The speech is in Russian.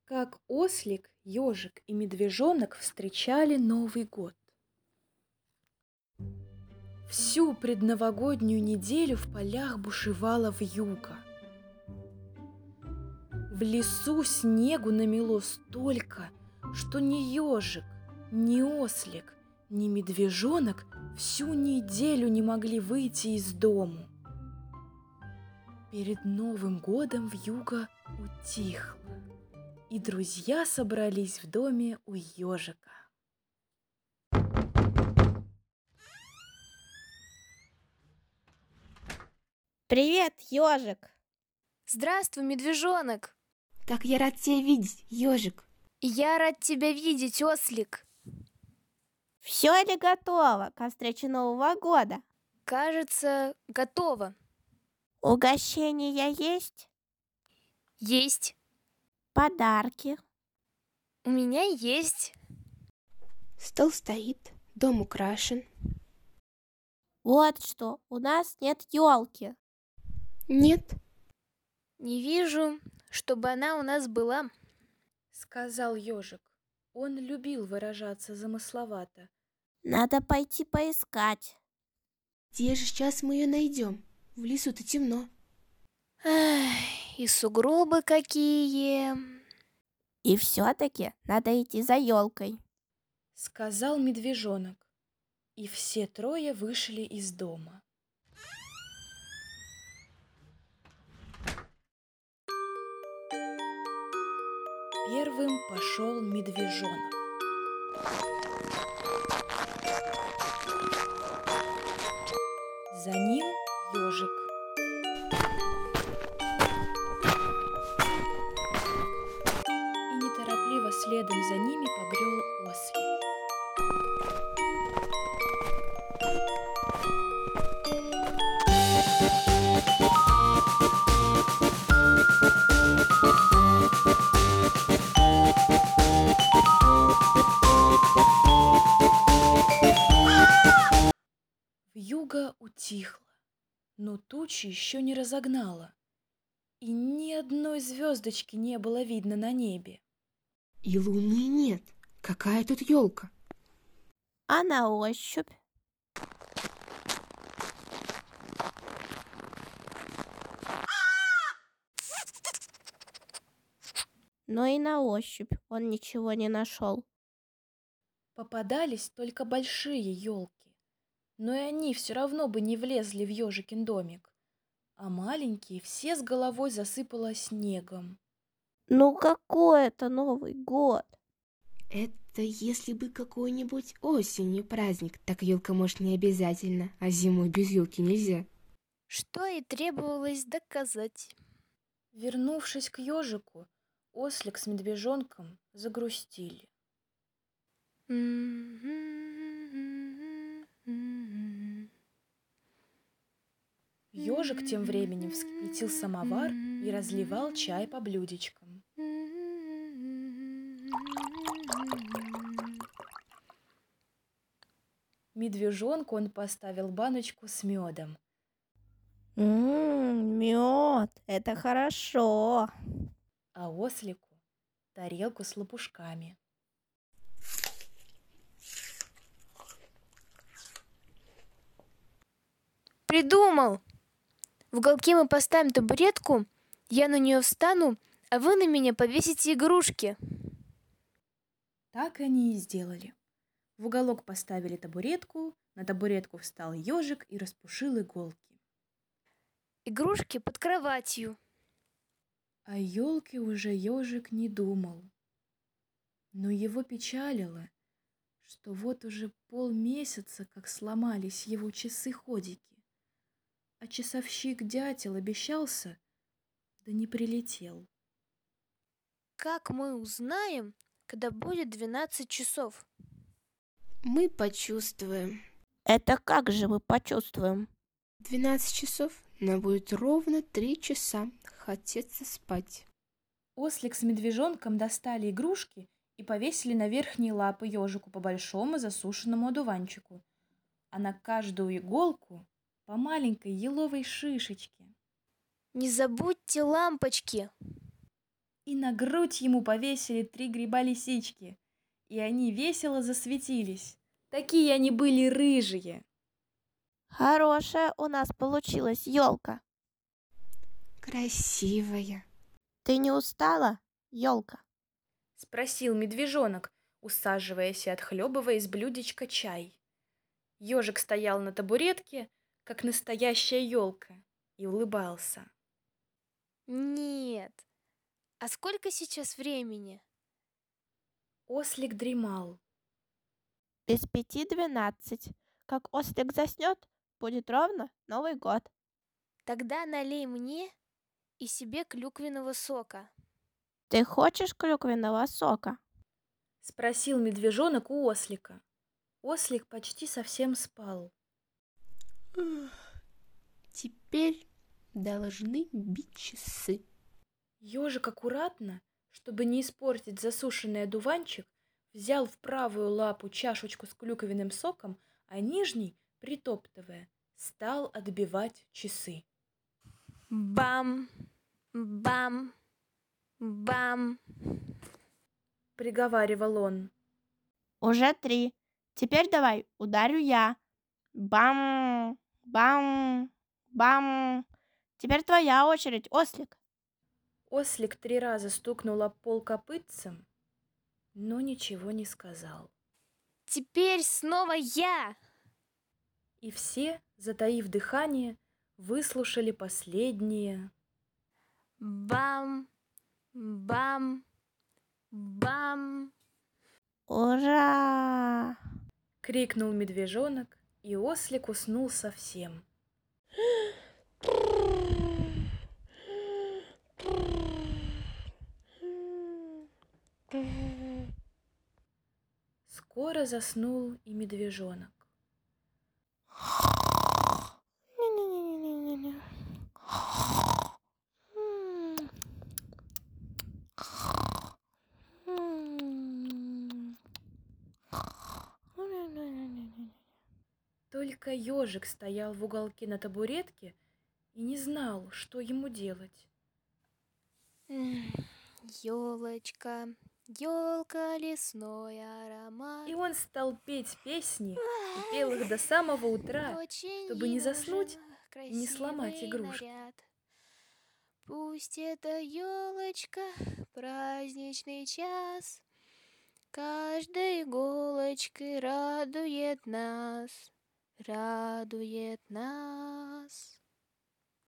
Как ослик, ежик и медвежонок встречали Новый год. Всю предновогоднюю неделю в полях бушевала вьюга. В лесу снегу намело столько, что ни ежик, ни ослик, ни медвежонок всю неделю не могли выйти из дому. Перед Новым годом вьюга утихла, и друзья собрались в доме у ежика. Привет, ежик! Здравствуй, медвежонок! Как я рад тебя видеть, ежик! И я рад тебя видеть, ослик! Все ли готово ко встрече Нового года? Кажется, готово. Угощения есть? Есть. Подарки? У меня есть. Стол стоит, дом украшен. Вот что, у нас нет елки. Нет, Не вижу, чтобы она у нас была. Сказал ежик. Он любил выражаться замысловато. Надо пойти поискать. где же сейчас мы ее найдем? В лесу-то темно. Эх, и сугробы какие. И все-таки надо идти за елкой. Сказал медвежонок. И все трое вышли из дома. Первым пошел медвежонок. За ним ежик. И неторопливо следом за ними побрел ослик. Вьюга утихла, но тучи еще не разогнала, и ни одной звездочки не было видно на небе. И луны нет. Какая тут елка? А на ощупь? Но и на ощупь он ничего не нашел. Попадались только большие елки, но и они все равно бы не влезли в ежикин домик, а маленькие все с головой засыпало снегом. Ну какой это Новый год? Это если бы какой-нибудь осенью праздник, так елка может не обязательно, а зимой без елки нельзя. Что и требовалось доказать. Вернувшись к ежику, ослик с медвежонком загрустили. Ежик тем временем вскипятил самовар и разливал чай по блюдечкам. Медвежонку он поставил баночку с медом, Мед, это хорошо. а ослику тарелку с лопушками. Придумал! В уголке мы поставим табуретку, я на нее встану, а вы на меня повесите игрушки. Так они и сделали. В уголок поставили табуретку, на табуретку встал ежик и распушил иголки. Игрушки под кроватью. О елке уже ежик не думал, но его печалило, что вот уже полмесяца, как сломались его часы-ходики, а часовщик-дятел обещался, да не прилетел. Как мы узнаем, когда будет 12 часов? Мы почувствуем. Это как же мы почувствуем? 12 часов, нам будет ровно 3 часа. Хотеться спать. Ослик с медвежонком достали игрушки и повесили на верхние лапы ежику по большому засушенному одуванчику, а на каждую иголку по маленькой еловой шишечке. Не забудьте лампочки. И на грудь ему повесили 3 гриба-лисички, и они весело засветились. Такие они были рыжие. Хорошая у нас получилась елка. Красивая. Ты не устала, елка? Спросил медвежонок, усаживаясь и отхлебывая из блюдечка чай. Ежик стоял на табуретке, как настоящая елка, и улыбался. Нет. А сколько сейчас времени? Ослик дремал. Без 5:12. Как ослик заснет, будет ровно Новый год. Тогда налей мне и себе клюквенного сока. Ты хочешь клюквенного сока? Спросил медвежонок у ослика. Ослик почти совсем спал. Теперь должны бить часы. Ежик аккуратно, чтобы не испортить засушенный одуванчик, взял в правую лапу чашечку с клюквенным соком, а нижней, притоптывая, стал отбивать часы. Бам, бам, бам. Приговаривал он. Уже 3. Теперь давай ударю я. Бам, бам, бам. Теперь твоя очередь, ослик. Ослик 3 раза стукнул об пол копытцем, но ничего не сказал. Теперь снова я. И все, затаив дыхание, выслушали последнее. Бам, бам, бам. Ура! Крикнул медвежонок, и ослик уснул совсем. Скоро заснул и медвежонок. Только ежик стоял в уголке на табуретке и не знал, что ему делать. Елочка, елка, лесной аромат. И он стал петь песни и пел их до самого утра, Очень чтобы не ей заснуть нужен и не сломать красивый игрушки. наряд. Пусть эта елочка праздничный час каждой иголочкой радует нас, радует нас.